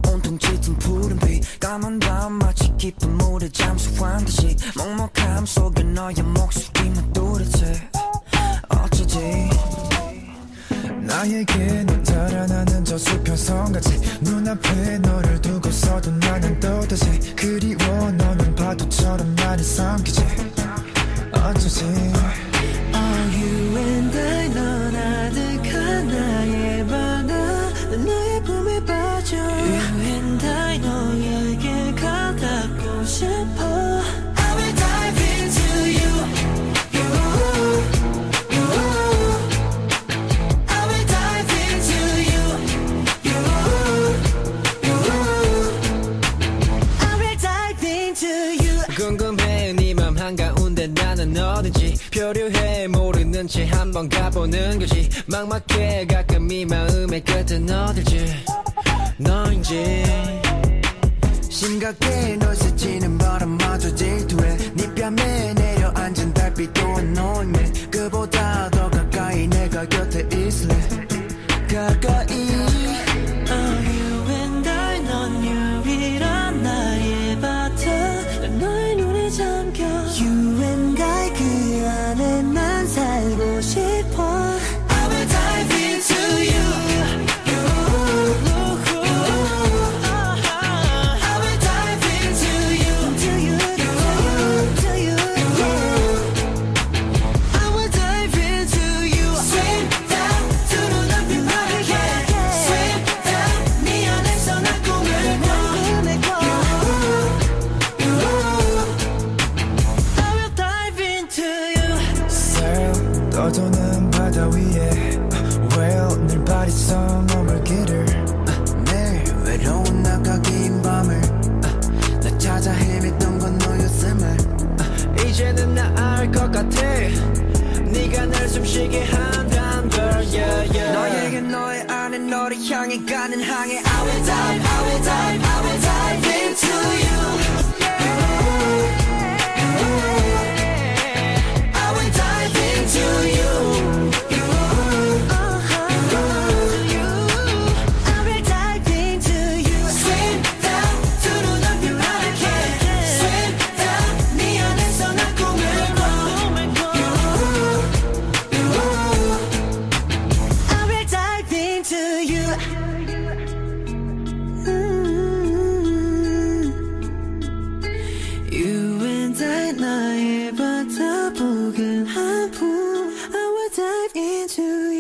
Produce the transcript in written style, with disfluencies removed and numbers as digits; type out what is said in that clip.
온통 짙은 푸른 빛 까만 밤 마치 깊은 물에 잠수한 듯이 먹먹함 속에 너의 목소리만 뚜렷해 어쩌지 나에게는 달아나는 저 수평선같이 눈앞에 너를 두고서도 나는 또다시 그리워 너는 파도처럼 나를 삼키지 어쩌지 You and I 넌 아득한 나의 바다 난 너의 품에 빠져 You and I 너에게 가닿고 싶어 I will dive into you I will dive into you I will dive into you 궁금해 네 맘 한가운데 나는 어딘지 표류해 모르는 채 한번 가보는 거지 막막해 가끔 이 마음의 끝은 어딜지 너인지 심각해 널 스치는 바람마저 질투해 네 뺨에 내려앉은 달빛도 너임해 그보다 더 가까이 내가 곁에 있을래 가까이 You and I 넌 유일한 나의 바다 난 너의 눈에 잠겨 You and I 그 안에만 살고 싶어 I will dive into you I will dive into you I will dive into you Swim down 두 눈앞이 파랗게 Swim down 네 안에서 난 꿈을 꿔 I will dive into you Sail 떠도는 바다 위에 Whale 늘 발있어 머물기를 매일 외로운 나가 긴 밤을 나 찾아 헤맸던 건 너였음을 이제는 나 알 것 같아 네가 날 숨쉬게 한단 걸 yeah, yeah. 너에게 너의 안에 너를 향해 가는 항해 I will dive, I will dive, I will dive into you I will dive into you I will dive into you Swim down 두 눈앞이 파랗게 Swim down 네 안에서 난 꿈을 꿔 I will dive into you You and I 나의 바다 보근 한 품 I will dive into you